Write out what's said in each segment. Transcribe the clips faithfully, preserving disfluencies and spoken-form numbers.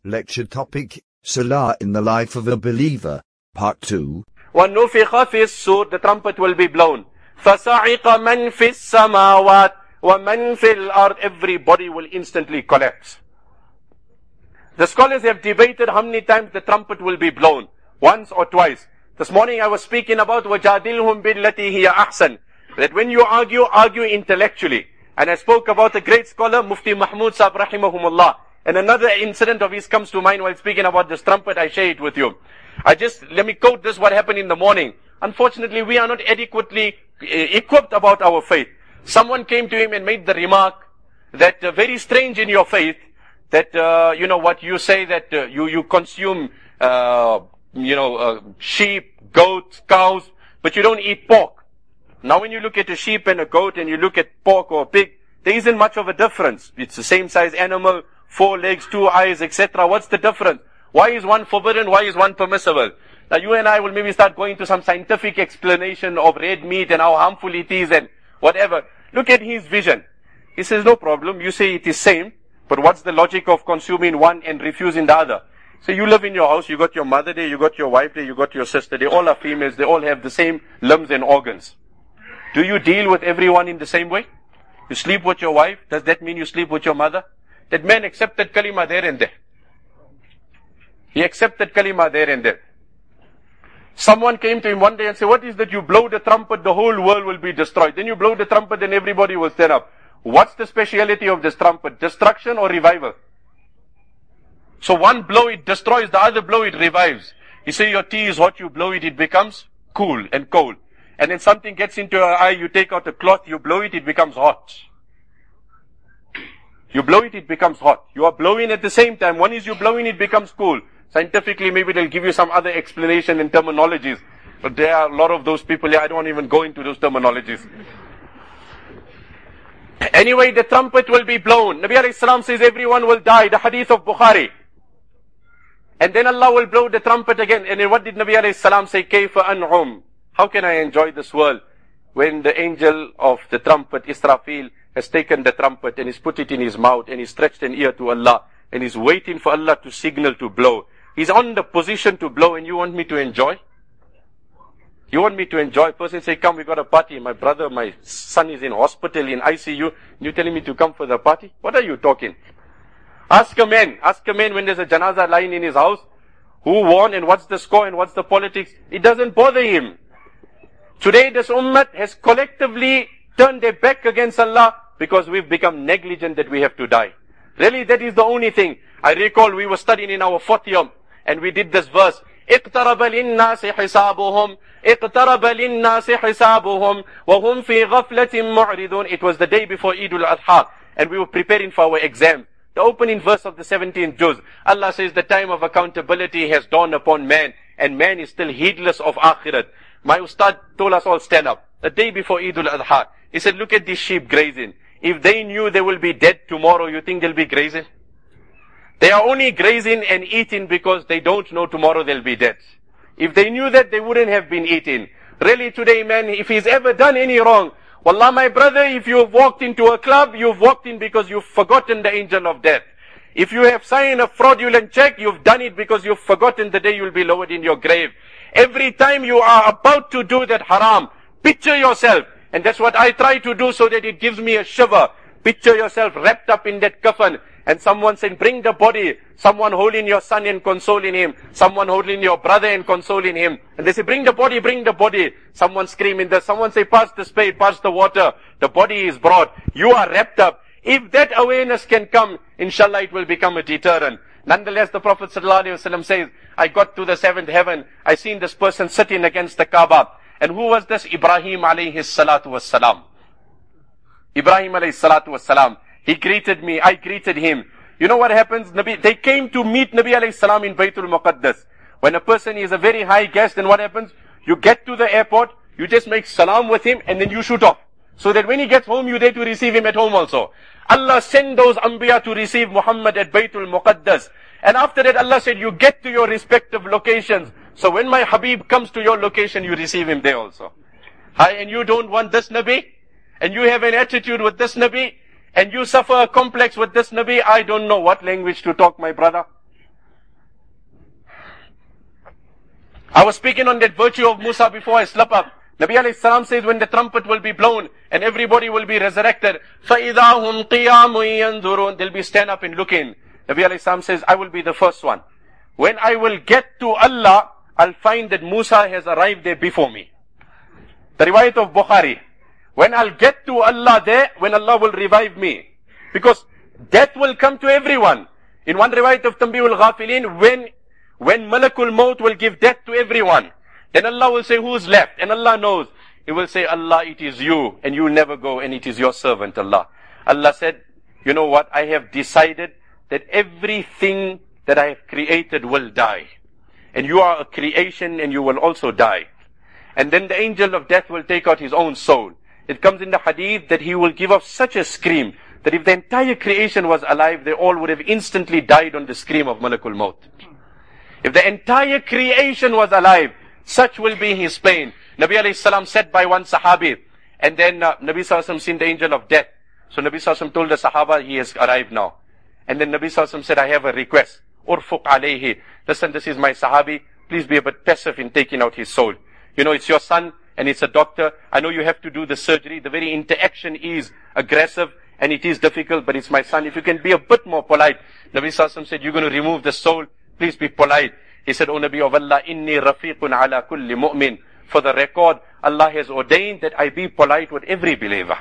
Lecture topic, Salah in the Life of a Believer, Part two. وَنُفِخَ فِي الصُّورِ, the trumpet will be blown. فَصَعِقَ مَنْ فِي السَّمَاوَاتِ وَمَنْ فِي الْأَرْضِ, everybody will instantly collapse. The scholars have debated how many times the trumpet will be blown. Once or twice. This morning I was speaking about وَجَادِلْهُمْ بِالَّتِي هِيَ أَحْسَنُ, that when you argue, argue intellectually. And I spoke about a great scholar, Mufti Mahmud Sahib rahimahumullah. And another incident of his comes to mind while speaking about this trumpet. I share it with you. I just, let me quote this, what happened in the morning. Unfortunately, we are not adequately uh, equipped about our faith. Someone came to him and made the remark that uh, very strange in your faith, that, uh, you know, what you say that uh, you, you consume, uh, you know, uh, sheep, goats, cows, but you don't eat pork. Now when you look at a sheep and a goat and you look at pork or pig, there isn't much of a difference. It's the same size animal, four legs, two eyes, et cetera. What's the difference? Why is one forbidden? Why is one permissible? Now you and I will maybe start going to some scientific explanation of red meat and how harmful it is and whatever. Look at his vision. He says, no problem. You say it is same, but what's the logic of consuming one and refusing the other? So you live in your house, you got your mother there, you got your wife there, you got your sister. They all are females. They all have the same limbs and organs. Do you deal with everyone in the same way? You sleep with your wife. Does that mean you sleep with your mother? That man accepted kalima there and there. He accepted kalima there and there. Someone came to him one day and said, what is that you blow the trumpet, the whole world will be destroyed. Then you blow the trumpet and everybody will stand up. What's the speciality of this trumpet? Destruction or revival? So one blow it destroys, the other blow it revives. You say your tea is hot, you blow it, it becomes cool and cold. And then something gets into your eye, you take out a cloth, you blow it, it becomes hot. You blow it, it becomes hot. You are blowing at the same time. One is you blowing, it becomes cool. Scientifically, maybe they'll give you some other explanation and terminologies. But there are a lot of those people here, I don't even go into those terminologies. Anyway, the trumpet will be blown. Nabi alayhi salam says everyone will die. The hadith of Bukhari. And then Allah will blow the trumpet again. And then what did Nabi alayhi salam say? Kayfa an'um. How can I enjoy this world when the angel of the trumpet, Israfil, has taken the trumpet and he's put it in his mouth and he stretched an ear to Allah and he's waiting for Allah to signal to blow. He's on the position to blow and you want me to enjoy? You want me to enjoy? Person say, come, we got a party. My brother, my son is in hospital, in I C U. You telling me to come for the party? What are you talking? Ask a man. Ask a man when there's a janaza lying in his house. Who won and what's the score and what's the politics? It doesn't bother him. Today this ummah has collectively turned their back against Allah because we've become negligent that we have to die. Really, that is the only thing. I recall we were studying in our fourth year and we did this verse. اقترب للناس حسابهم اقترب للناس حسابهم وهم في غفلة معرضون. It was the day before Eid al-Adha and we were preparing for our exam. The opening verse of the seventeenth juz. Allah says the time of accountability has dawned upon man and man is still heedless of akhirat. My ustad told us all stand up. The day before Eid al-Adha. He said, look at these sheep grazing. If they knew they will be dead tomorrow, you think they'll be grazing? They are only grazing and eating because they don't know tomorrow they'll be dead. If they knew that, they wouldn't have been eating. Really today, man, if he's ever done any wrong, wallah, my brother, if you've walked into a club, you've walked in because you've forgotten the angel of death. If you have signed a fraudulent check, you've done it because you've forgotten the day you'll be lowered in your grave. Every time you are about to do that haram, picture yourself. And that's what I try to do so that it gives me a shiver. Picture yourself wrapped up in that coffin. And someone saying, bring the body. Someone holding your son and consoling him. Someone holding your brother and consoling him. And they say, bring the body, bring the body. Someone screaming there. Someone say, pass the spade, pass the water. The body is brought. You are wrapped up. If that awareness can come, inshallah it will become a deterrent. Nonetheless, the Prophet ﷺ says, I got to the seventh heaven. I seen this person sitting against the Kaaba. And who was this? Ibrahim alayhi salatu wassalam. Ibrahim alayhi salatu wassalam. He greeted me. I greeted him. You know what happens? Nabi, they came to meet Nabi alayhi salam in Baytul Muqaddas. When a person is a very high guest, then what happens? You get to the airport, you just make salam with him, and then you shoot off. So that when he gets home, you're there to receive him at home also. Allah sent those Anbiya to receive Muhammad at Baytul Muqaddas. And after that, Allah said, you get to your respective locations. So when my Habib comes to your location, you receive him there also. Hi, and you don't want this Nabi? And you have an attitude with this Nabi? And you suffer a complex with this Nabi? I don't know what language to talk, my brother. I was speaking on that virtue of Musa before I slept up. Nabi alayhi salam says when the trumpet will be blown and everybody will be resurrected, فَإِذَا هُمْ قِيَامٌ يَنْظُرُونَ, they'll be stand up and looking. Nabi alayhi salam says, I will be the first one. When I will get to Allah, I'll find that Musa has arrived there before me. The riwayat of Bukhari. When I'll get to Allah there, when Allah will revive me. Because death will come to everyone. In one riwayat of Tanbihul Ghafilin, when, when Malakul Maut will give death to everyone, then Allah will say, who's left? And Allah knows. He will say, Allah, it is you, and you will never go, and it is your servant, Allah. Allah said, you know what? I have decided that everything that I have created will die. And you are a creation, and you will also die. And then the angel of death will take out his own soul. It comes in the hadith that he will give off such a scream that if the entire creation was alive, they all would have instantly died on the scream of Malakul Maut. If the entire creation was alive, such will be his pain. Nabi alayhi salam said by one Sahabi, and then uh, Nabi sallallahu alayhi wasallam seen the angel of death. So Nabi sallallahu alayhi wasallam told the Sahaba, he has arrived now. And then Nabi sallallahu alayhi wasallam said, I have a request. Urfuq alayhi. Listen, this is my Sahabi. Please be a bit passive in taking out his soul. You know, it's your son and it's a doctor. I know you have to do the surgery. The very interaction is aggressive and it is difficult, but it's my son. If you can be a bit more polite. Nabi sallallahu alayhi wasallam said, you're going to remove the soul. Please be polite. He said, O Nabi of Allah, inni rafiqun ala kulli mu'min. For the record, Allah has ordained that I be polite with every believer.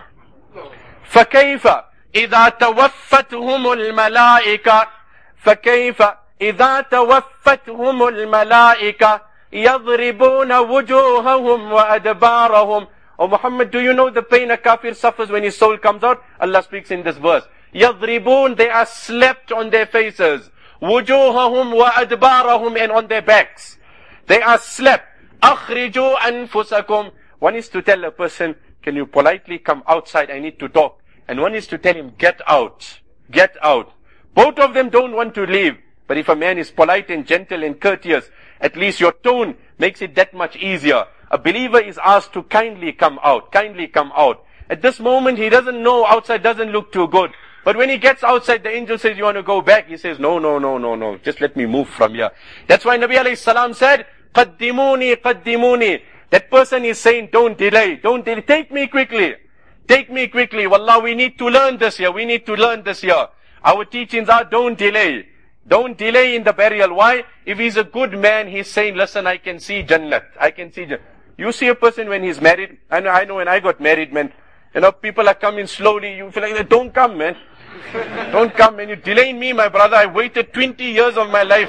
فَكَيْفَ إِذَا تَوَفَّتْهُمُ الْمَلَائِكَةِ فَكَيْفَ إِذَا تَوَفَّتْهُمُ الْمَلَائِكَةِ يَضْرِبُونَ وُجُوهَهُمْ وَأَدْبَارَهُمْ. Oh Muhammad, do you know the pain a kafir suffers when his soul comes out? Allah speaks in this verse. يَضْرِبُونَ, they are slapped on their faces. وُجُوهَهُمْ وَأَدْبَارَهُمْ, and on their backs. They are slapped. أَخْرِجُوا أَنفُسَكُمْ. One is to tell a person, can you politely come outside, I need to talk. And one is to tell him, get out. Get out. Both of them don't want to leave. But if a man is polite and gentle and courteous, at least your tone makes it that much easier. A believer is asked to kindly come out. Kindly come out. At this moment, he doesn't know, outside doesn't look too good. But when he gets outside, the angel says, you want to go back? He says, no, no, no, no, no. Just let me move from here. That's why Nabi alayhi salam said, Qaddimuni, Qaddimuni. That person is saying, don't delay, don't delay. Take me quickly. Take me quickly. Wallah, we need to learn this here. We need to learn this here. Our teachings are, don't delay. Don't delay in the burial. Why? If he's a good man, he's saying, listen, I can see Jannat. I can see Jannat. You see a person when he's married. I know, I know when I got married, man. You know, people are coming slowly. You feel like, don't come, man. Don't come, man. You're delaying me, my brother. I waited twenty years of my life.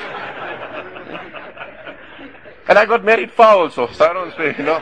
And I got married far also, so I don't say, you know.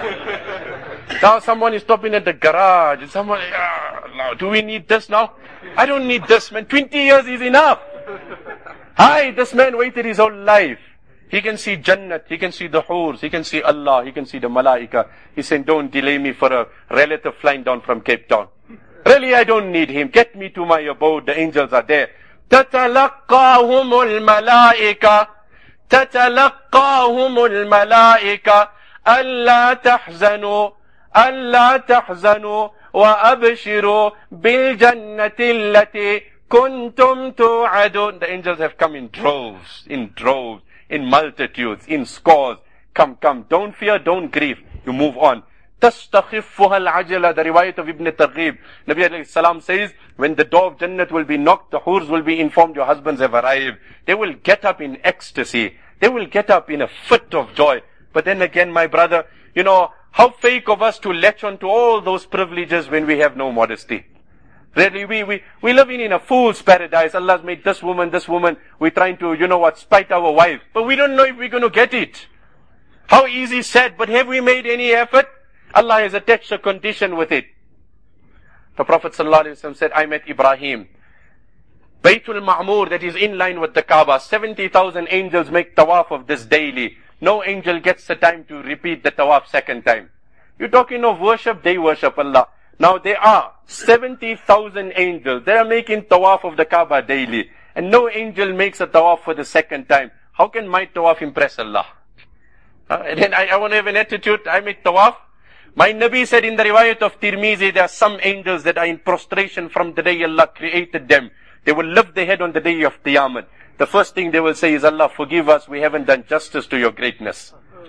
Now someone is stopping at the garage, and someone, ah, now, do we need this now? I don't need this, man. twenty years is enough. Hi, this man waited his whole life. He can see Jannat, he can see the Hurs, he can see Allah, he can see the Malaika. He's saying, don't delay me for a relative flying down from Cape Town. Really, I don't need him. Get me to my abode. The angels are there. تَتَلَقَّاهُمُ الْمَلَائِكَةِ تَتَلَقَّاهُمُ الْمَلَائِكَةِ أَلَّا تَحْزَنُوا أَلَّا تَحْزَنُوا وَأَبْشِرُوا بِالْجَنَّةِ الَّتِي كُنْتُمْ تُوعَدُونَ. The angels have come in droves, in droves, in multitudes, in scores. Come, come. Don't fear, don't grieve. You move on. تَسْتَخِفُّهَا الْعَجَلَةِ. The riwayat of Ibn Targhib. Nabi alayhi salam says, when the door of Jannat will be knocked, the Hurs will be informed your husbands have arrived. They will get up in ecstasy. They will get up in a fit of joy. But then again, my brother, you know, how fake of us to latch on to all those privileges when we have no modesty. Really, we, we, we live in, in a fool's paradise. Allah's made this woman, this woman. We're trying to, you know what, spite our wives. But we don't know if we're going to get it. How easy said, but have we made any effort? Allah has attached a condition with it. The Prophet ﷺ said, I met Ibrahim. Baytul Ma'mur, that is in line with the Kaaba. seventy thousand angels make tawaf of this daily. No angel gets the time to repeat the tawaf second time. You're talking of worship, they worship Allah. Now there are seventy thousand angels. They are making tawaf of the Kaaba daily. And no angel makes a tawaf for the second time. How can my tawaf impress Allah? Uh, and then I, I want to have an attitude, I make tawaf. My Nabi said in the riwayat of Tirmizi, there are some angels that are in prostration from the day Allah created them. They will lift their head on the day of Qiyamah. The first thing they will say is, Allah, forgive us, we haven't done justice to your greatness.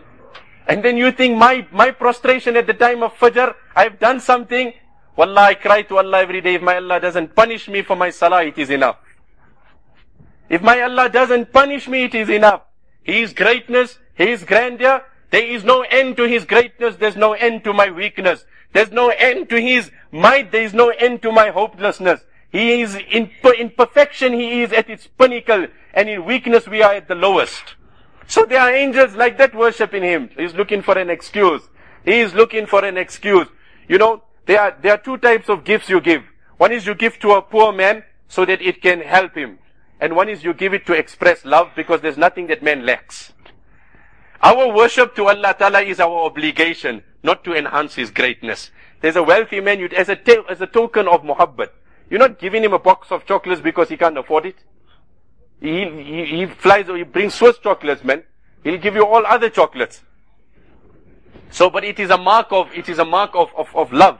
And then you think my, my prostration at the time of Fajr, I've done something. Wallah, I cry to Allah every day. If my Allah doesn't punish me for my salah, it is enough. If my Allah doesn't punish me, it is enough. His greatness, His grandeur, there is no end to His greatness, there's no end to my weakness. There's no end to His might, there is no end to my hopelessness. He is in, in perfection, He is at its pinnacle, and in weakness we are at the lowest. So there are angels like that worshipping Him. He's looking for an excuse. He is looking for an excuse. You know, there are, there are two types of gifts you give. One is you give to a poor man so that it can help him. And one is you give it to express love because there's nothing that man lacks. Our worship to Allah Ta'ala is our obligation, not to enhance His greatness. There's a wealthy man, you, as, a ta- as a token of muhabbat, you're not giving him a box of chocolates because he can't afford it. He, he, he flies or he brings Swiss chocolates, man. He'll give you all other chocolates. So, but it is a mark of, it is a mark of, of, of love.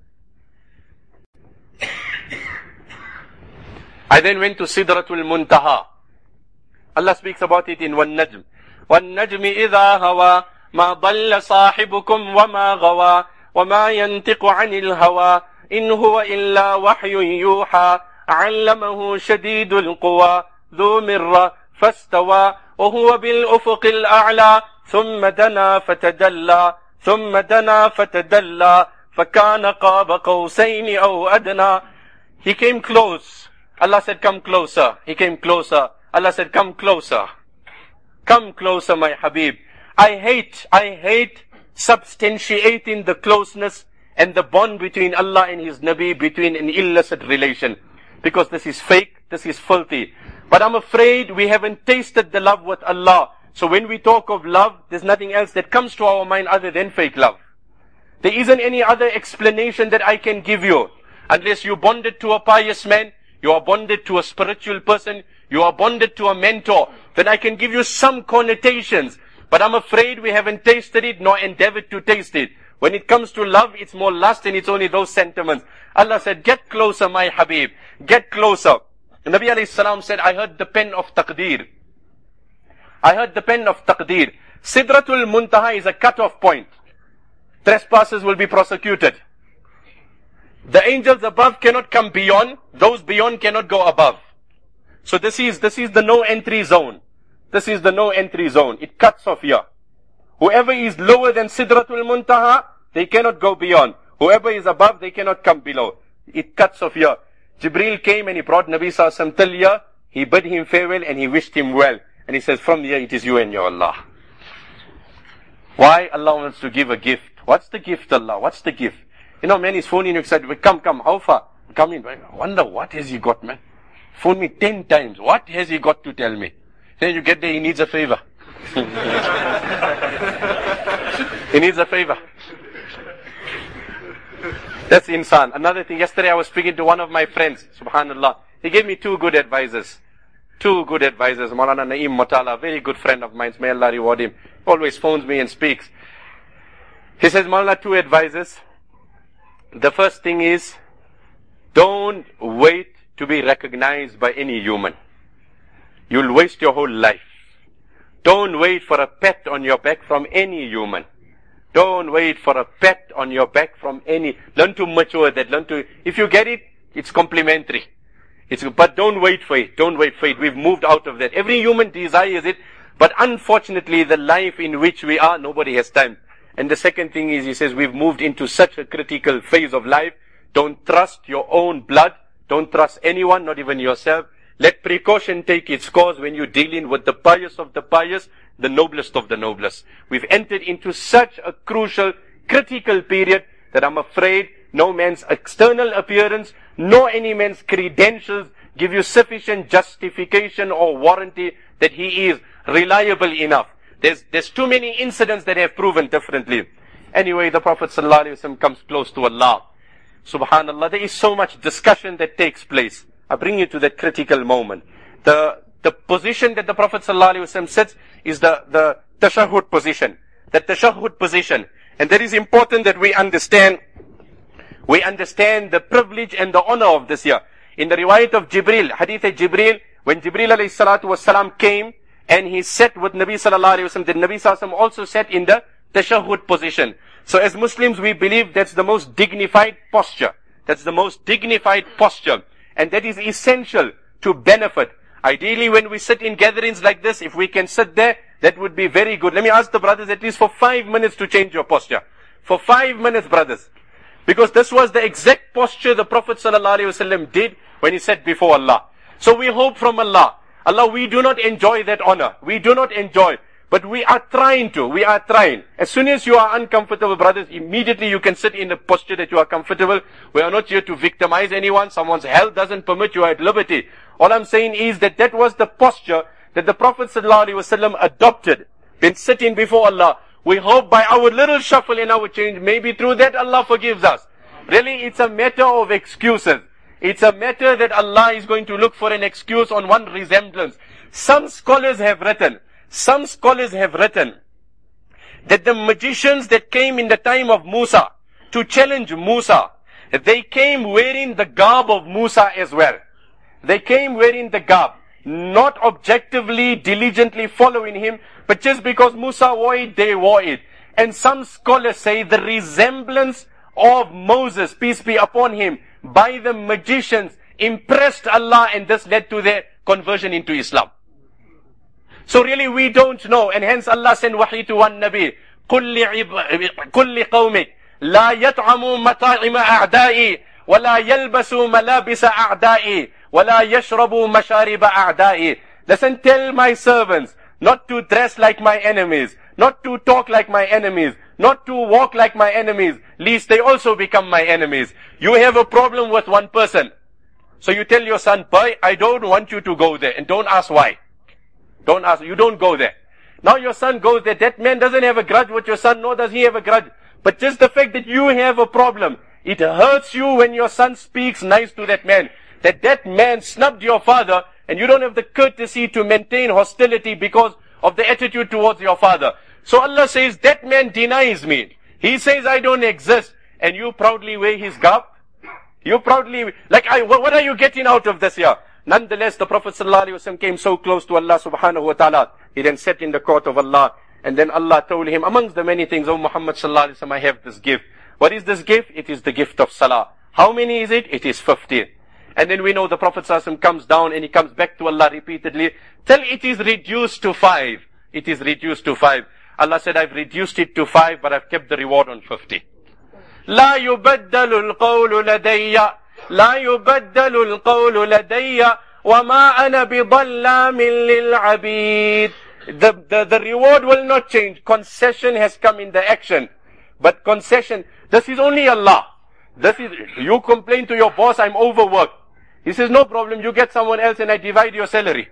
I then went to Sidratul Muntaha. Allah speaks about it in Wan Najm. Wan Najmi idha hawa ma dalla sahibukum wa ma gawa wa ma yantiqu anil hawa in huwa illa wahyun yuha allamahu shadidul quwa dhu mirra fastawa wa huwa bil ufuqil a'la thumma dana fatadalla thumma dana fatadalla fakana qaba qawsayn aw adna. He came close. Allah said, come closer. He came closer. Allah said, come closer. Come closer, my Habib. I hate, I hate substantiating the closeness and the bond between Allah and His Nabi, between an illicit relation. Because this is fake, this is filthy. But I'm afraid we haven't tasted the love with Allah. So when we talk of love, there's nothing else that comes to our mind other than fake love. There isn't any other explanation that I can give you. Unless you bonded to a pious man, you are bonded to a spiritual person, you are bonded to a mentor, then I can give you some connotations. But I'm afraid we haven't tasted it nor endeavored to taste it. When it comes to love, it's more lust and it's only those sentiments. Allah said, get closer, my Habib. Get closer. The Nabi alayhi salam said, I heard the pen of taqdeer. I heard the pen of taqdeer. Sidratul Muntaha is a cut-off point. Trespassers will be prosecuted. The angels above cannot come beyond. Those beyond cannot go above. So this is, this is the no entry zone. This is the no entry zone. It cuts off here. Whoever is lower than Sidratul Muntaha, they cannot go beyond. Whoever is above, they cannot come below. It cuts off here. Jibreel came and he brought Nabi Sallallahu Alaihi Wasallam till here. He bid him farewell and he wished him well. And he says, from here it is you and your Allah. Why? Allah wants to give a gift. What's the gift, Allah? What's the gift? You know, man is phoning you, said, come, come, how far? Come in. I wonder what has he got, man? Phone me ten times. What has he got to tell me? Then you get there, he needs a favor. He needs a favor. That's insan. Another thing, yesterday I was speaking to one of my friends, subhanallah. He gave me two good advisors. Two good advisors. Maulana Naeem Motala, a very good friend of mine. May Allah reward him. He always phones me and speaks. He says, Maulana, two advisors. The first thing is, don't wait to be recognized by any human. You'll waste your whole life. Don't wait for a pat on your back from any human. Don't wait for a pat on your back from any. Learn to mature that. Learn to. If you get it, it's complimentary. It's, but don't wait for it. Don't wait for it. We've moved out of that. Every human desires it, but unfortunately, the life in which we are, nobody has time. And the second thing is, he says, we've moved into such a critical phase of life. Don't trust your own blood. Don't trust anyone, not even yourself. Let precaution take its course when you're dealing with the pious of the pious, the noblest of the noblest. We've entered into such a crucial, critical period that I'm afraid no man's external appearance, nor any man's credentials give you sufficient justification or warranty that he is reliable enough. There's, there's too many incidents that have proven differently. Anyway, the Prophet ﷺ comes close to Allah. Subhanallah, there is so much discussion that takes place. I bring you to that critical moment. The, the position that the Prophet ﷺ sits is the, the tashahhud position. The tashahhud position. And that is important that we understand, we understand the privilege and the honor of this here. In the riwayat of Jibreel, hadith of Jibreel, when Jibreel alayhi salatu wasalam came, and he sat with Nabi sallallahu alayhi wa sallam, the Nabi sallallahu alayhi wa sallam also sat in the tashahhud position. So as Muslims, we believe that's the most dignified posture. That's the most dignified posture. And that is essential to benefit. Ideally, when we sit in gatherings like this, if we can sit there, that would be very good. Let me ask the brothers at least for five minutes to change your posture. For five minutes, brothers. Because this was the exact posture the Prophet ﷺ did when he sat before Allah. So we hope from Allah. Allah, we do not enjoy that honor. We do not enjoy. But we are trying to. We are trying. As soon as you are uncomfortable, brothers, immediately you can sit in a posture that you are comfortable. We are not here to victimize anyone. Someone's health doesn't permit you at liberty. All I'm saying is that that was the posture that the Prophet ﷺ adopted when sitting before Allah. We hope by our little shuffle in our change, maybe through that Allah forgives us. Really, it's a matter of excuses. It's a matter that Allah is going to look for an excuse on one resemblance. Some scholars have written, some scholars have written that the magicians that came in the time of Musa to challenge Musa, they came wearing the garb of Musa as well. They came wearing the garb, not objectively, diligently following him, but just because Musa wore it, they wore it. And some scholars say the resemblance of Moses, peace be upon him, by the magicians impressed Allah, and this led to their conversion into Islam. So really we don't know, and hence Allah sent wahi to one Nabi, قُلِّ قَوْمِكَ لَا يَطْعَمُوا مَطَاعِمَ أَعْدَائِي وَلَا يَلْبَسُوا مَلَابِسَ أَعْدَائِي وَلَا يَشْرَبُوا مَشَارِبَ أَعْدَائِي. Listen, tell my servants not to dress like my enemies, not to talk like my enemies, not to walk like my enemies, lest they also become my enemies. You have a problem with one person. So you tell your son, boy, I don't want you to go there, and don't ask why. Don't ask, you don't go there. Now your son goes there. That man doesn't have a grudge with your son, nor does he have a grudge. But just the fact that you have a problem, it hurts you when your son speaks nice to that man. That that man snubbed your father, and you don't have the courtesy to maintain hostility because of the attitude towards your father. So Allah says, that man denies me. He says I don't exist, and you proudly wear his garb. You proudly, like, I, what are you getting out of this here? Nonetheless, the Prophet ﷺ came so close to Allah subhanahu wa ta'ala. He then sat in the court of Allah, and then Allah told him, amongst the many things, oh Muhammad ﷺ, I have this gift. What is this gift? It is the gift of salah. How many is it? It is fifty. And then we know the Prophet ﷺ comes down and he comes back to Allah repeatedly, till it is reduced to five. It is reduced to five. Allah said, I've reduced it to five, but I've kept the reward on fifty. لا يبدل القول لدي لا يبدل القول لدي وما أنا بظلام للعبيد. The, the, the reward will not change. Concession has come in the action. But concession, this is only Allah. This is, you complain to your boss, I'm overworked. He says, no problem, you get someone else and I divide your salary.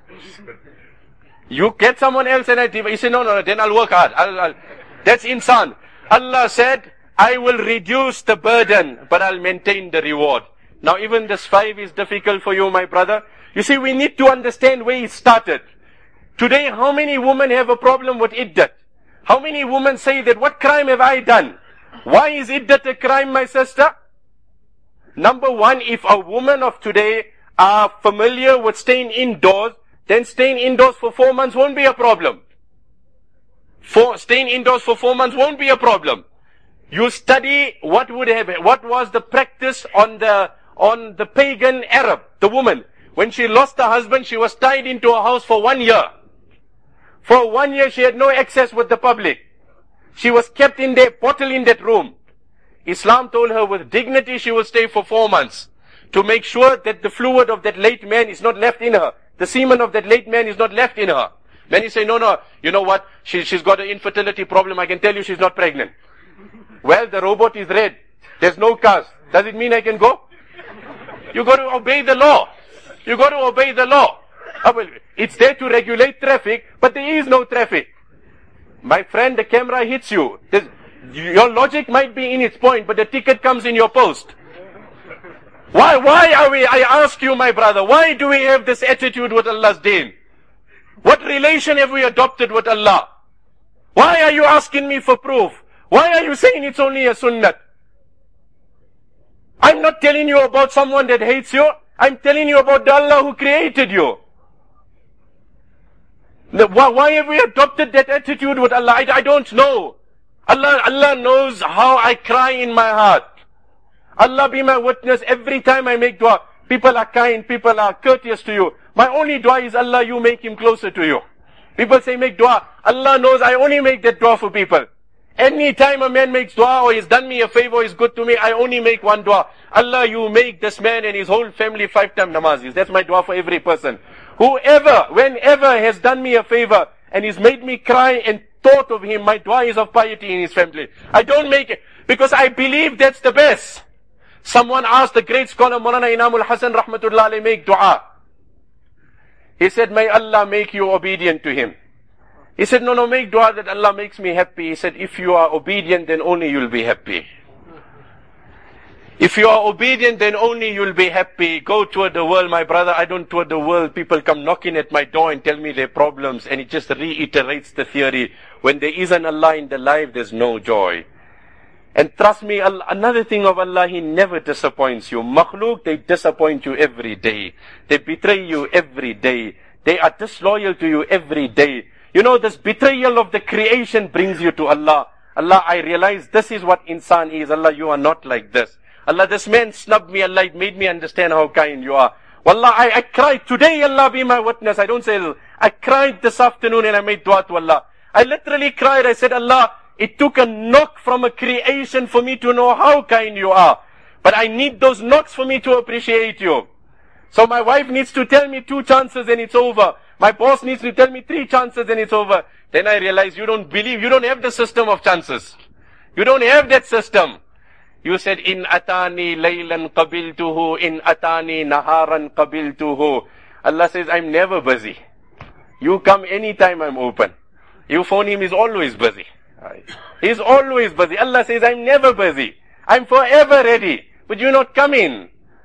You get someone else and I divide. He said, no, no, no, then I'll work hard. I'll, I'll. That's insan. Allah said, I will reduce the burden, but I'll maintain the reward. Now even this five is difficult for you, my brother. You see, we need to understand where it started. Today, how many women have a problem with iddat? How many women say that, what crime have I done? Why is iddat a crime, my sister? Number one, if a woman of today are familiar with staying indoors, then staying indoors for four months won't be a problem. For, staying indoors for four months won't be a problem. You study what would have, what was the practice on the, on the pagan Arab, the woman. When she lost her husband, she was tied into a house for one year. For one year, she had no access with the public. She was kept in there, bottled in that room. Islam told her with dignity she will stay for four months to make sure that the fluid of that late man is not left in her. The semen of that late man is not left in her. Many say, no, no, you know what? She, she's got an infertility problem. I can tell you she's not pregnant. Well, the robot is red. There's no cars. Does it mean I can go? You got to obey the law. You got to obey the law. Oh, well, it's there to regulate traffic, but there is no traffic. My friend, the camera hits you. There's, your logic might be in its point, but the ticket comes in your post. Why, why are we, I ask you, my brother, why do we have this attitude with Allah's deen? What relation have we adopted with Allah? Why are you asking me for proof? Why are you saying it's only a sunnah? I'm not telling you about someone that hates you. I'm telling you about the Allah who created you. The, why, why have we adopted that attitude with Allah? I, I don't know. Allah, Allah knows how I cry in my heart. Allah be my witness, every time I make dua, people are kind, people are courteous to you. My only dua is, Allah, you make him closer to you. People say make dua. Allah knows I only make that dua for people. Any time a man makes dua or he's done me a favor, he's good to me, I only make one dua. Allah, you make this man and his whole family five time namazis. That's my dua for every person. Whoever, whenever has done me a favor and he's made me cry and thought of him, my dua is of piety in his family. I don't make it because I believe that's the best. Someone asked the great scholar Maulana Inamul Hasan Rahmatullah alayhi, make dua. He said, may Allah make you obedient to him. He said, no, no, make dua that Allah makes me happy. He said, if you are obedient, then only you'll be happy. If you are obedient, then only you'll be happy. Go toward the world, my brother. I don't toward the world. People come knocking at my door and tell me their problems, and it just reiterates the theory. When there is an Allah in the life, there's no joy. And trust me, Allah, another thing of Allah, He never disappoints you. Makhluk, they disappoint you every day. They betray you every day. They are disloyal to you every day. You know, this betrayal of the creation brings you to Allah. Allah, I realize this is what insan is. Allah, you are not like this. Allah, this man snubbed me. Allah, it made me understand how kind you are. Wallah, I, I cried today. Allah, be my witness. I don't say, I cried this afternoon and I made dua to Allah. I literally cried. I said, Allah, it took a knock from a creation for me to know how kind you are. But I need those knocks for me to appreciate you. So my wife needs to tell me two chances and it's over. My boss needs to tell me three chances and it's over. Then I realize you don't believe, you don't have the system of chances. You don't have that system. You said, in atani laylan qabiltuhu, in atani naharan qabiltuhu. Allah says, I'm never busy. You come anytime I'm open. You phone him, he's always busy. He's always busy. Allah says, I'm never busy. I'm forever ready. But you not come in.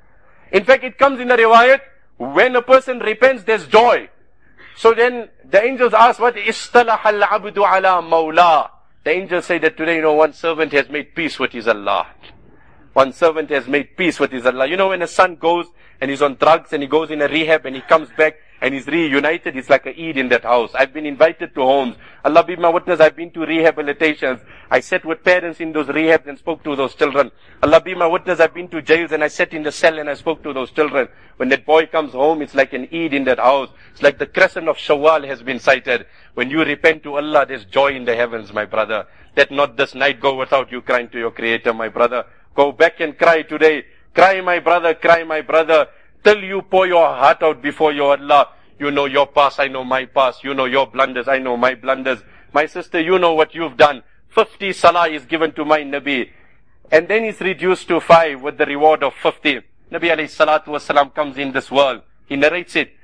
In fact, it comes in the riwayat, when a person repents, there's joy. So then the angels ask, what? Istalaha al-abdu ala mawla. The angels say that today, you know, one servant has made peace with his Allah. One servant has made peace with his Allah. You know, when a son goes and he's on drugs and he goes in a rehab and he comes back and he's reunited, it's like a Eid in that house. I've been invited to homes. Allah be my witness, I've been to rehabilitations. I sat with parents in those rehabs and spoke to those children. Allah be my witness, I've been to jails and I sat in the cell and I spoke to those children. When that boy comes home, it's like an Eid in that house. It's like the crescent of Shawwal has been sighted. When you repent to Allah, there's joy in the heavens, my brother. Let not this night go without you crying to your Creator, my brother. Go back and cry today. Cry, my brother, cry, my brother. Till you pour your heart out before your Allah. You know your past, I know my past. You know your blunders, I know my blunders. My sister, you know what you've done. Fifty salah is given to my Nabi. And then it's reduced to five with the reward of fifty. Nabi alayhi salatu wasalam comes in this world. He narrates it.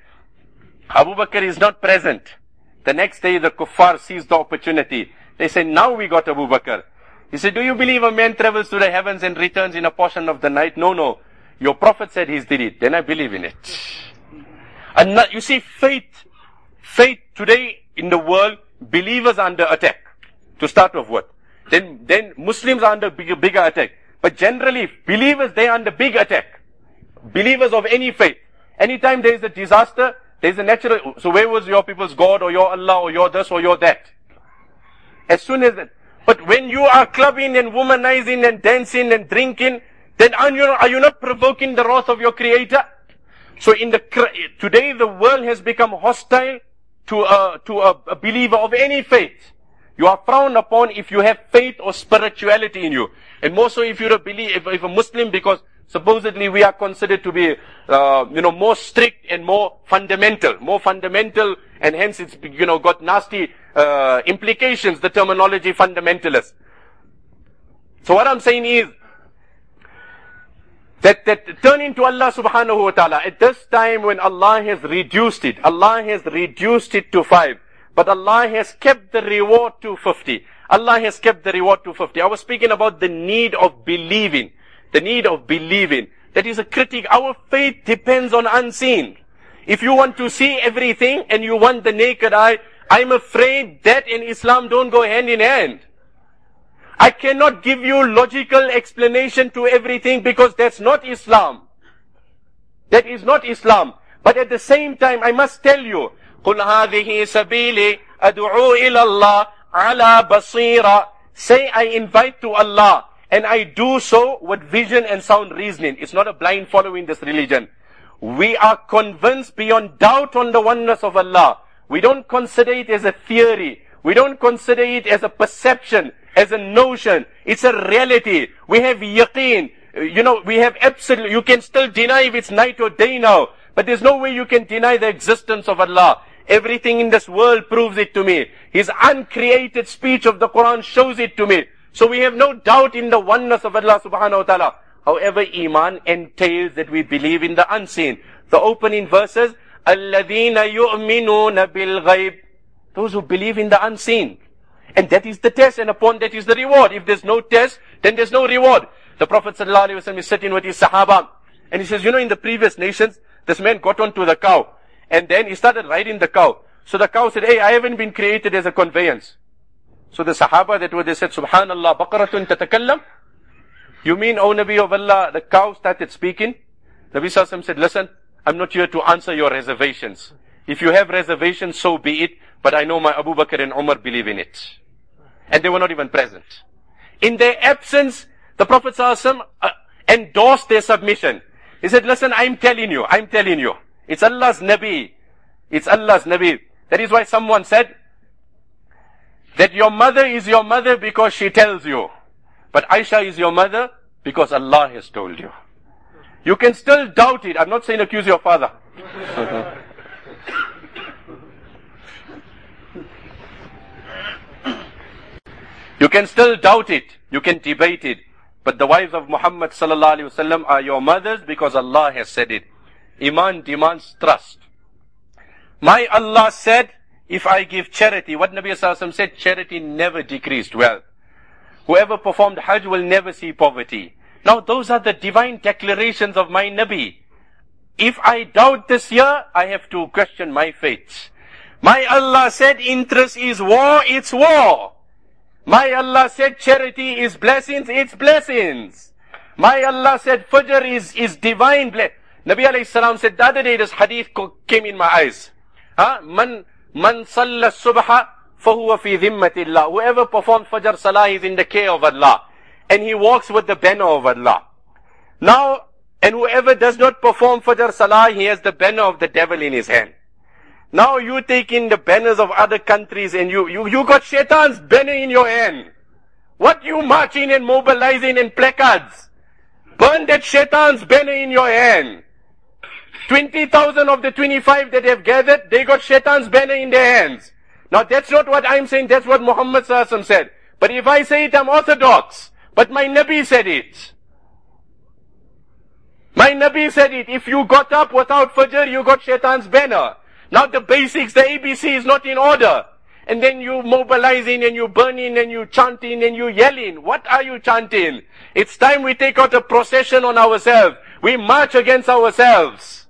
Abu Bakr is not present. The next day the kuffar sees the opportunity. They say, now we got Abu Bakr. He said, do you believe a man travels to the heavens and returns in a portion of the night? No, no. Your prophet said he's did it. Then I believe in it. And not, you see, faith, faith today in the world, believers are under attack. To start off with. Then, then Muslims are under bigger, bigger attack. But generally, believers, they are under big attack. Believers of any faith. Anytime there is a disaster, there is a natural, so where was your people's God or your Allah or your this or your that? As soon as that. But when you are clubbing and womanizing and dancing and drinking, then are you, are you not provoking the wrath of your Creator? So in the, today the world has become hostile to a, to a, a believer of any faith. You are frowned upon if you have faith or spirituality in you. And more so if you're a believer, if, if a Muslim, because supposedly we are considered to be, uh, you know, more strict and more fundamental, more fundamental, and hence it's, you know, got nasty, uh, implications, the terminology fundamentalist. So what I'm saying is, that, that turning to Allah subhanahu wa ta'ala, at this time when Allah has reduced it, Allah has reduced it to five, but Allah has kept the reward to fifty. Allah has kept the reward to fifty. I was speaking about the need of believing. The need of believing. That is a critic. Our faith depends on unseen. If you want to see everything and you want the naked eye, I'm afraid that and Islam don't go hand in hand. I cannot give you logical explanation to everything because that's not Islam. That is not Islam. But at the same time, I must tell you, قُلْ هَذِهِ سَبِيلِ أَدْعُو إِلَى اللَّهِ عَلَى بَصِيرًا. Say, I invite to Allah, and I do so with vision and sound reasoning. It's not a blind following this religion. We are convinced beyond doubt on the oneness of Allah. We don't consider it as a theory. We don't consider it as a perception, as a notion. It's a reality. We have yaqeen. You know, we have absolute, you can still deny if it's night or day now, but there's no way you can deny the existence of Allah. Everything in this world proves it to me. His uncreated speech of the Quran shows it to me. So we have no doubt in the oneness of Allah subhanahu wa ta'ala. However, Iman entails that we believe in the unseen. The opening verses, الَّذِينَ يُؤْمِنُونَ بِالْغَيْبِ, those who believe in the unseen. And that is the test, and upon that is the reward. If there's no test, then there's no reward. The Prophet ﷺ is sitting with his Sahaba, and he says, you know, in the previous nations, this man got onto the cow, and then he started riding the cow. So the cow said, hey, I haven't been created as a conveyance. So the Sahaba that were, they said, Subhanallah, baqaratun tatakallam? You mean, O Nabi of Allah, the cow started speaking? Nabi Sallallahu said, listen, I'm not here to answer your reservations. If you have reservations, so be it, but I know my Abu Bakr and Umar believe in it. And they were not even present. In their absence, the Prophet ﷺ uh, endorsed their submission. He said, listen, I'm telling you, I'm telling you. It's Allah's Nabi. It's Allah's Nabi. That is why someone said that your mother is your mother because she tells you. But Aisha is your mother because Allah has told you. You can still doubt it. I'm not saying accuse your father. You can still doubt it. You can debate it. But the wives of Muhammad sallallahu alaihi wasallam are your mothers because Allah has said it. Iman demands trust. My Allah said, if I give charity, what Nabi sallallahu alaihi wasallam said, charity never decreased wealth. Whoever performed Hajj will never see poverty. Now those are the divine declarations of my Nabi. If I doubt this year, I have to question my faith. My Allah said, interest is war, it's war. My Allah said charity is blessings, it's blessings. My Allah said Fajr is, is divine blessing. Nabi alayhi salam said, the other day this hadith came in my eyes. Huh? Man, man salla subha fahuwa fi dhimmatillah. Whoever performs Fajr Salah is in the care of Allah. And he walks with the banner of Allah. Now, and whoever does not perform Fajr Salah, he has the banner of the devil in his hand. Now you take in the banners of other countries and you, you, you got Shaitan's banner in your hand. What you marching and mobilizing in placards? Burn that Shaitan's banner in your hand. twenty thousand of the twenty-five that have gathered, they got Shaitan's banner in their hands. Now that's not what I'm saying, that's what Muhammad sallallahu alaihi wasallam said. But if I say it, I'm orthodox. But my Nabi said it. My Nabi said it. If you got up without Fajr, you got Shaitan's banner. Now the basics, the A B C is not in order. And then you mobilizing and you burning and you chanting and you yelling. What are you chanting? It's time we take out a procession on ourselves. We march against ourselves.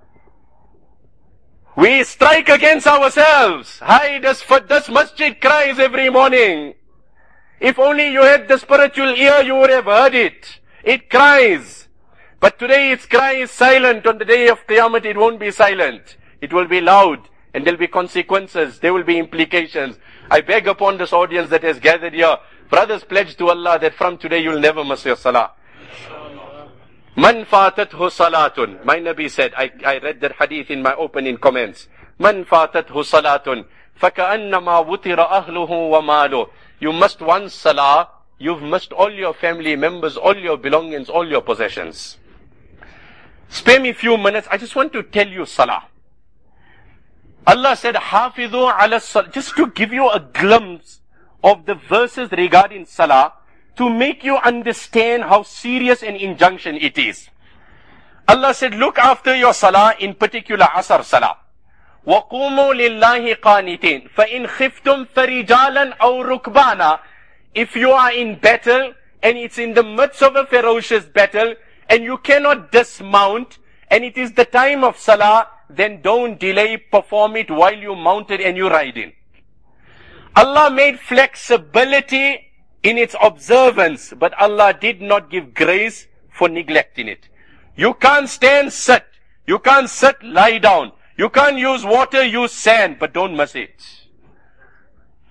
We strike against ourselves. Hi, this, this masjid cries every morning. If only you had the spiritual ear, you would have heard it. It cries. But today its cry is silent. On the day of Qiyamah, it won't be silent. It will be loud, and there will be consequences, there will be implications. I beg upon this audience that has gathered here, brothers, pledge to Allah that from today you'll never miss your salah. Man fatathu salatun. My Nabi said, I, I read that hadith in my opening comments. Man fatathu salatun. فَكَأَنَّمَا وُتِرَ أَهْلُهُ وَمَالُهُ. You missed one salah, you've missed all your family members, all your belongings, all your possessions. Spare me a few minutes, I just want to tell you salah. Allah said, Hafidhu ala salah, just to give you a glimpse of the verses regarding salah, to make you understand how serious an injunction it is. Allah said, look after your salah, in particular asr salah. وَقُومُوا لِلَّهِ قَانِتِينَ فَإِنْ خِفْتُمْ فَرِجَالًا أَوْ رُكْبَانًا. If you are in battle, and it's in the midst of a ferocious battle, and you cannot dismount, and it is the time of salah, then don't delay, perform it while you mounted and you riding. Allah made flexibility in its observance, but Allah did not give grace for neglecting it. You can't stand, sit. You can't sit, lie down. You can't use water, use sand, but don't miss it.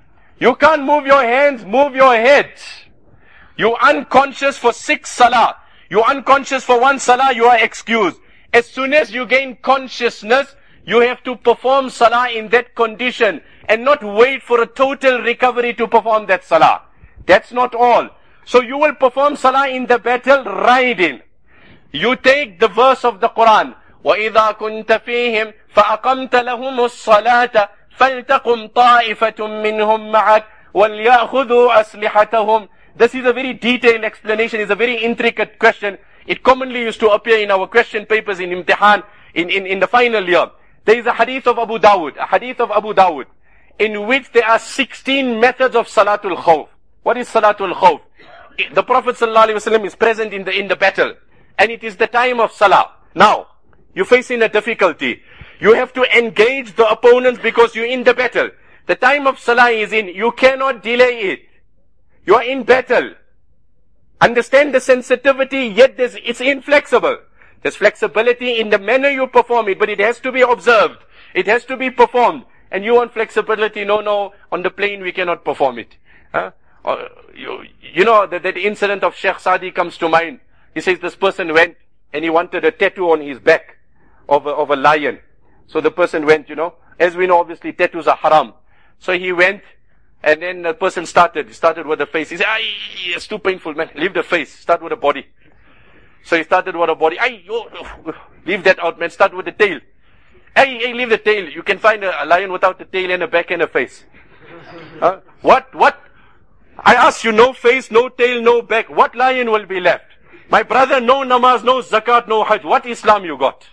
You can't move your hands, move your head. You're unconscious for six salah. You're unconscious for one salah, you are excused. As soon as you gain consciousness, you have to perform salah in that condition and not wait for a total recovery to perform that salah. That's not all. So you will perform salah in the battle riding. You take the verse of the Quran. وَإِذَا كُنْتَ فِيهِمْ فَأَقَمْتَ لَهُمُ الصَّلَاةَ فَلْتَقُمْ طَائِفَةٌ مِّنْهُمْ مَعَكَ وَلْيَأْخُذُوا أَسْلِحَتَهُمْ. This is a very detailed explanation. It's a very intricate question. It commonly used to appear in our question papers in Imtihan, in, in, in the final year. There is a hadith of Abu Dawud, a hadith of Abu Dawud, in which there are sixteen methods of Salatul Khawf. What is Salatul Khawf? The Prophet ﷺ is present in the, in the battle, and it is the time of Salah. Now, you're facing a difficulty. You have to engage the opponents because you're in the battle. The time of Salah is in. You cannot delay it. You are in battle. Understand the sensitivity, yet there's, it's inflexible. There's flexibility in the manner you perform it, but it has to be observed. It has to be performed. And you want flexibility, no, no, on the plane we cannot perform it. Huh? Or, you, you know, that, that incident of Sheikh Sadi comes to mind. He says this person went and he wanted a tattoo on his back of a, of a lion. So the person went, you know, as we know, obviously tattoos are haram. So he went, and then the person started, he started with the face. He said, "Ay, it's too painful, man. Leave the face. Start with the body." So he started with the body. "Ay, yo, leave that out, man. Start with the tail." "Hey, hey, leave the tail. You can find a, a lion without a tail and a back and a face." Huh? What, what? I ask you, no face, no tail, no back. What lion will be left? My brother, no namaz, no zakat, no hajj. What Islam you got?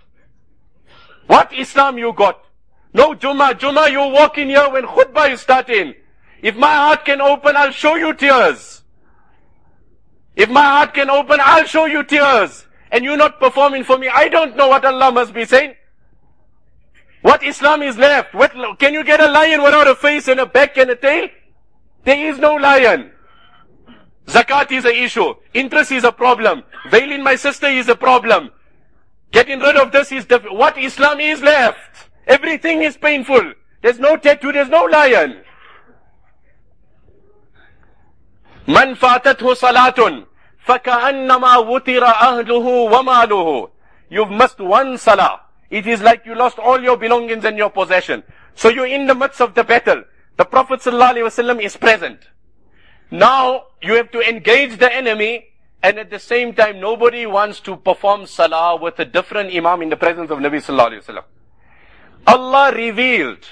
What Islam you got? No Jummah. Jummah, you walk in here when khutbah is starting. If my heart can open, I'll show you tears. If my heart can open, I'll show you tears. And you're not performing for me. I don't know what Allah must be saying. What Islam is left? What, can you get a lion without a face and a back and a tail? There is no lion. Zakat is an issue. Interest is a problem. Veiling my sister is a problem. Getting rid of this is the, what Islam is left. Everything is painful. There's no tattoo, there's no lion. Man fatathu salatun faka'annama wutira ahluhu wa maluhu. You've missed one salah. It is like you lost all your belongings and your possession. So you're in the midst of the battle. The Prophet ﷺ is present. Now you have to engage the enemy, and at the same time nobody wants to perform salah with a different imam in the presence of Nabi Sallallahu Alaihi Wasallam. Allah revealed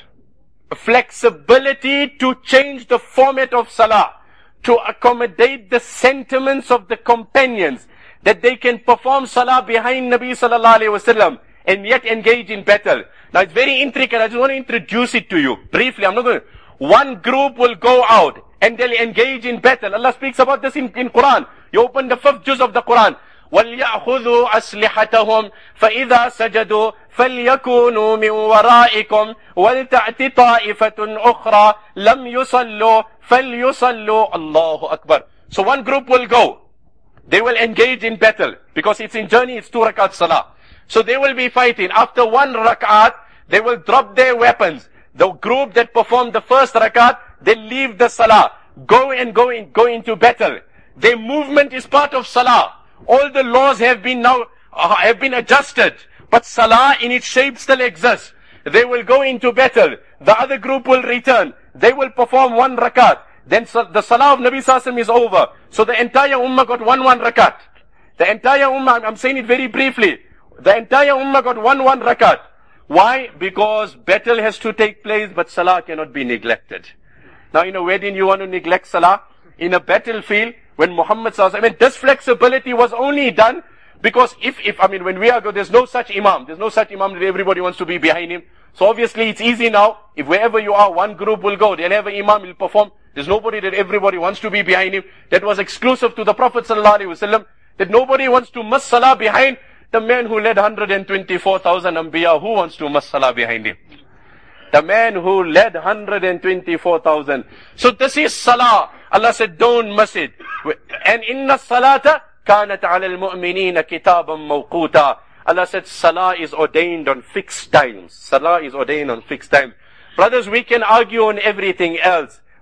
flexibility to change the format of salah, to accommodate the sentiments of the companions, that they can perform salah behind Nabi Sallallahu Alaihi Wasallam and yet engage in battle. Now it's very intricate. I just want to introduce it to you briefly. I'm not going to. One group will go out and they'll engage in battle. Allah speaks about this in, in Quran. You open the fifth juz of the Quran. وَلْيَأْخُذُوا أَسْلِحَتَهُمْ فَإِذَا سَجَدُوا فَلْيَكُونُوا مِنْ وَرَائِكُمْ وَلْتَأْتِ طَائِفَةٌ أُخْرَى لَمْ يُصَلُّوا فَلْيُصَلُّوا Allahu Akbar. So one group will go. They will engage in battle. Because it's in journey, it's two rakat salah. So they will be fighting. After one rakat, they will drop their weapons. The group that performed the first rakat, they leave the salah. Go and go in, go into battle. Their movement is part of salah. All the laws have been now, uh, have been adjusted. But salah in its shape still exists. They will go into battle. The other group will return. They will perform one rakat. Then the salah of Nabi Sallallahu Alaihi Wasallam is over. So the entire ummah got one one rakat. The entire ummah, I'm saying it very briefly. The entire ummah got one one rakat. Why? Because battle has to take place, but salah cannot be neglected. Now in a wedding you want to neglect salah. In a battlefield, when Muhammad Sallallahu Alaihi Wasallam, I mean this flexibility was only done because if, if, I mean when we are go, there's no such imam. There's no such imam that everybody wants to be behind him. So obviously it's easy now. If wherever you are, one group will go. They'll have an imam, will perform. There's nobody that everybody wants to be behind him. That was exclusive to the Prophet Sallallahu Alaihi Wasallam. That nobody wants to miss salah behind the man who led one hundred twenty-four thousand Anbiya. Who wants to miss salah behind him? The man who led one hundred twenty-four thousand. So this is salah. Allah said, don't miss it. And inna salata kanat ala al-mu'minina kitaban mawquta. Allah said, salah is ordained on fixed times. Salah is ordained on fixed times. Brothers, we can argue on everything else.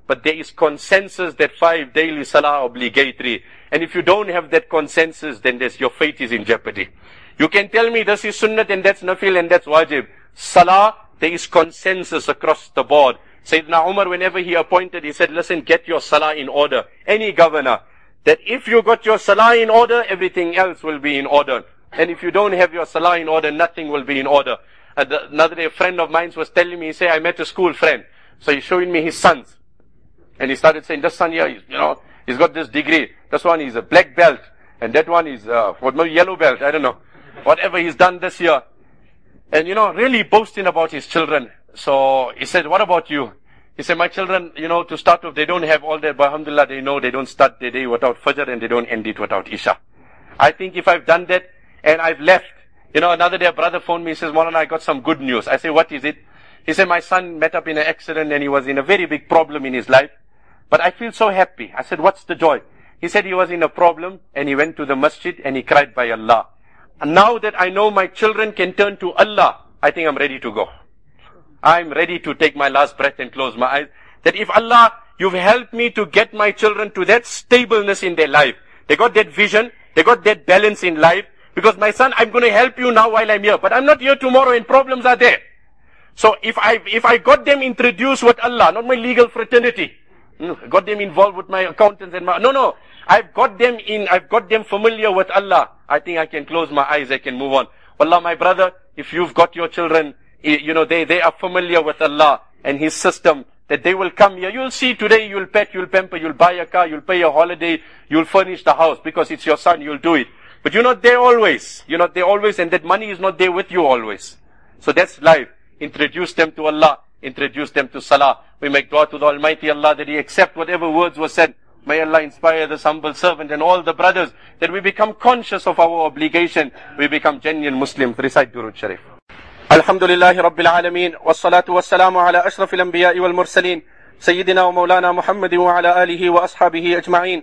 but there is consensus that five daily salah are obligatory. And if you don't have that consensus, then there's, your faith is in jeopardy. You can tell me this is sunnat and that's nafil and that's wajib. Salah, there is consensus across the board. Sayyidina Umar, whenever he appointed, he said, listen, get your salah in order. Any governor, that if you got your salah in order, everything else will be in order. And if you don't have your salah in order, nothing will be in order. And another day, a friend of mine was telling me, he said, I met a school friend. So he's showing me his sons. And he started saying, this son here, he's, you know, he's got this degree. This one is a black belt. And that one is, uh, what, maybe yellow belt, I don't know. Whatever he's done this year. And, you know, really boasting about his children. So he said, what about you? He said, my children, you know, to start off, they don't have all that, but alhamdulillah, they know they don't start their day without Fajr and they don't end it without Isha. I think if I've done that and I've left, you know, another day a brother phoned me, he says, Maulana, I got some good news. I say, what is it? He said, my son met up in an accident and he was in a very big problem in his life. But I feel so happy. I said, what's the joy? He said he was in a problem and he went to the masjid and he cried by Allah. And now that I know my children can turn to Allah, I think I'm ready to go. I'm ready to take my last breath and close my eyes. That if Allah, you've helped me to get my children to that stableness in their life. They got that vision. They got that balance in life. Because my son, I'm going to help you now while I'm here. But I'm not here tomorrow and problems are there. So if I, if I got them introduced with Allah, not my legal fraternity. Got them involved with my accountants and my, no, no. I've got them in, I've got them familiar with Allah. I think I can close my eyes, I can move on. Wallah, my brother, if you've got your children, you know, they, they are familiar with Allah and His system, that they will come here. You'll see today, you'll pet, you'll pamper, you'll buy a car, you'll pay a holiday, you'll furnish the house because it's your son, you'll do it. But you're not there always. You're not there always and that money is not there with you always. So that's life. Introduce them to Allah. Introduce them to Salah. We make dua to the Almighty Allah that He accept whatever words were said. May Allah inspire this humble servant and all the brothers that we become conscious of our obligation. We become genuine Muslims. Recite Durud Sharif. Alhamdulillahi Rabbil Alameen. Wassalatu wassalamu ala ashrafil anbiya'i wal mursaleen. Sayyidina wa Mawlana Muhammadin wa ala alihi wa ashabihi ajma'een.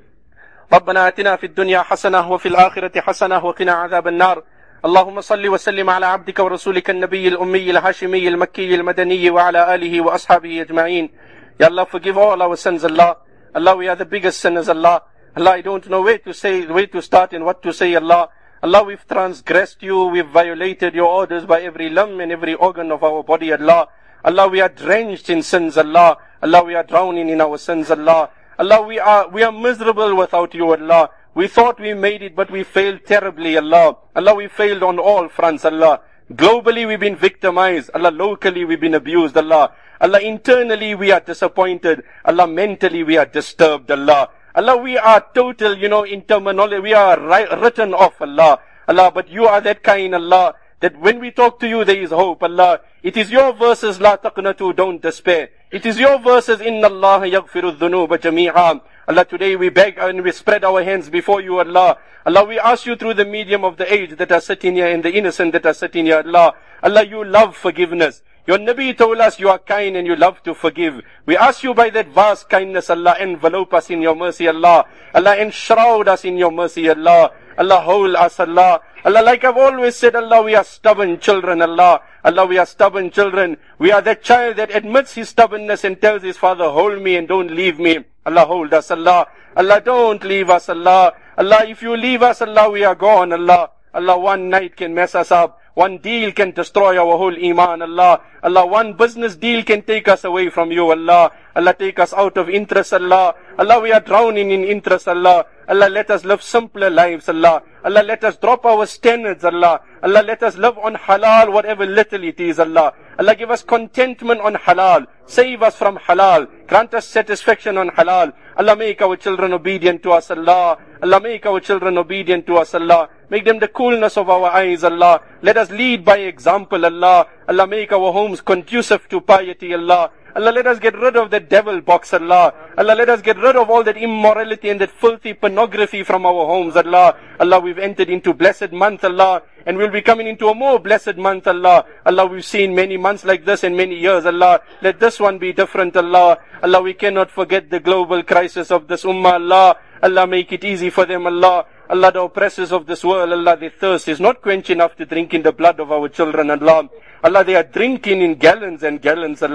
ربنا آتنا في الدنيا حسنة وفي الآخرة حسنة وقنا عذاب النار. اللهم صل وسلم على عبدك ورسولك النبي الأمي الهاشمي المكي المدني وعلى آله وأصحابه أجمعين. Ya Allah, forgive all our sins, Allah. Allah, we are the biggest sinners, Allah. Allah, I don't know where to say, where to start and what to say, Allah. Allah, we've transgressed you, we've violated your orders by every limb and every organ of our body, Allah. Allah, we are drenched in sins, Allah. Allah, we are drowning in our sins, Allah. Allah, we are, we are miserable without you, Allah. We thought we made it, but we failed terribly, Allah. Allah, we failed on all fronts, Allah. Globally, we've been victimized. Allah, locally, we've been abused, Allah. Allah, internally, we are disappointed. Allah, mentally, we are disturbed, Allah. Allah, we are total, you know, in terminology, we are ri- written off, Allah. Allah, but you are that kind, Allah, that when we talk to you, there is hope, Allah. It is your verses, La taqnatu, don't despair. It is your verses, Inna Allah yaghfiru dhunuba jami'an. Allah, today we beg and we spread our hands before you, Allah. Allah, we ask you through the medium of the aged that are sitting here and the innocent that are sitting here, Allah. Allah, you love forgiveness. Your Nabi told us you are kind and you love to forgive. We ask you by that vast kindness, Allah, envelope us in your mercy, Allah. Allah, enshroud us in your mercy, Allah. Allah, hold us, Allah. Allah, like I've always said, Allah, we are stubborn children, Allah. Allah, we are stubborn children. We are that child that admits his stubbornness and tells his father, hold me and don't leave me. Allah, hold us, Allah. Allah, don't leave us, Allah. Allah, if you leave us, Allah, we are gone, Allah. Allah, one night can mess us up. One deal can destroy our whole iman, Allah. Allah, one business deal can take us away from you, Allah. Allah, take us out of interest, Allah. Allah, we are drowning in interest, Allah. Allah, let us live simpler lives, Allah. Allah, let us drop our standards, Allah. Allah, let us live on halal, whatever little it is, Allah. Allah, give us contentment on halal. Save us from halal. Grant us satisfaction on halal. Allah, make our children obedient to us, Allah. Allah, make our children obedient to us, Allah. Make them the coolness of our eyes, Allah. Let us lead by example, Allah. Allah, make our homes conducive to piety, Allah. Allah, let us get rid of that devil box, Allah. Allah, let us get rid of all that immorality and that filthy pornography from our homes, Allah. Allah, we've entered into blessed month, Allah. And we'll be coming into a more blessed month, Allah. Allah, we've seen many months like this and many years, Allah. Let this one be different, Allah. Allah, we cannot forget the global crisis of this ummah, Allah. Allah, make it easy for them, Allah. Allah, the oppressors of this world, Allah, their thirst is not quenched enough to drink in the blood of our children, Allah. Allah, they are drinking in gallons and gallons, Allah.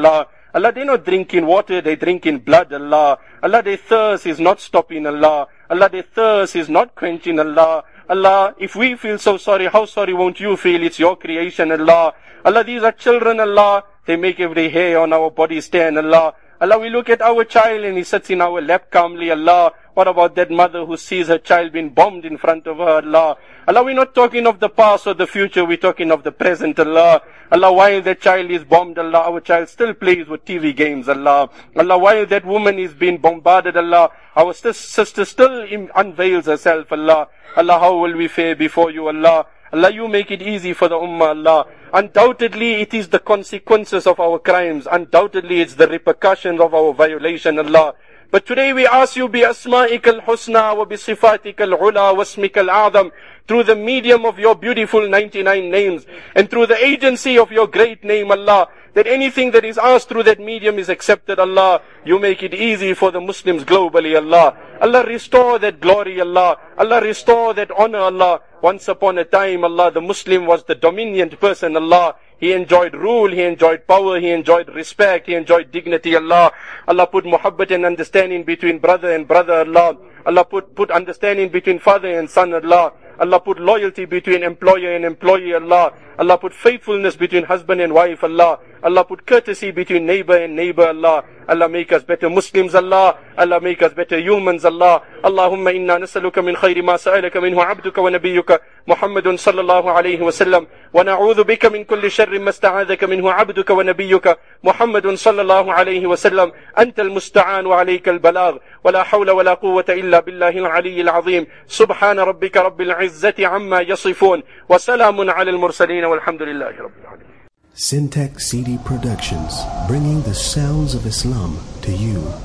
Allah, they're not drinking water, they're drinking blood, Allah. Allah, their thirst is not stopping, Allah. Allah, their thirst is not quenching, Allah. Allah, if we feel so sorry, how sorry won't you feel? It's your creation, Allah. Allah, these are children, Allah. They make every hair on our body stand, Allah. Allah, we look at our child and he sits in our lap calmly, Allah. What about that mother who sees her child being bombed in front of her, Allah? Allah, we're not talking of the past or the future, we're talking of the present, Allah. Allah, while that child is bombed, Allah, our child still plays with T V games, Allah. Allah, while that woman is being bombarded, Allah, our sister still unveils herself, Allah. Allah, how will we fare before you, Allah? Allah, you make it easy for the ummah, Allah. Undoubtedly, it is the consequences of our crimes. Undoubtedly, it's the repercussions of our violation, Allah. But today we ask you, بِأَسْمَائِكَ الْحُسْنَى وَبِصِفَاتِكَ الْعُلَى وَاسْمِكَ الْأَعْظَمِ, through the medium of your beautiful ninety-nine names, and through the agency of your great name, Allah, that anything that is asked through that medium is accepted, Allah. You make it easy for the Muslims globally, Allah. Allah, restore that glory, Allah. Allah, restore that honor, Allah. Once upon a time, Allah, the Muslim was the dominant person, Allah. He enjoyed rule, he enjoyed power, he enjoyed respect, he enjoyed dignity, Allah. Allah, put muhabbat and understanding between brother and brother, Allah. Allah, put, put understanding between father and son, Allah. Allah, put loyalty between employer and employee, Allah. Allah, put faithfulness between husband and wife, Allah. Allah, put courtesy between neighbor and neighbor, Allah. Allah, make us better Muslims, Allah. Allah, make us better humans, Allah. Allahumma inna nasaluka min khayri ma sa'alaka minhu abduka wa nabiyyuka Muhammadun sallallahu alayhi wa sallam. Wa na'udhu bika min kulli sharrin ma sta'adhaka minhu abduka wa nabiyyuka Muhammadun sallallahu alayhi wa sallam. Anta al-musta'an wa alayka al-balagh. Wa la hawla wa la quwwata illa billahi al-aliyyil azim. Subhana rabbika rabbil izzati amma yasifun. Wa salamun ala al-mursaleen walhamdulillahi rabbil alamin. Syntax C D Productions, bringing the sounds of Islam to you.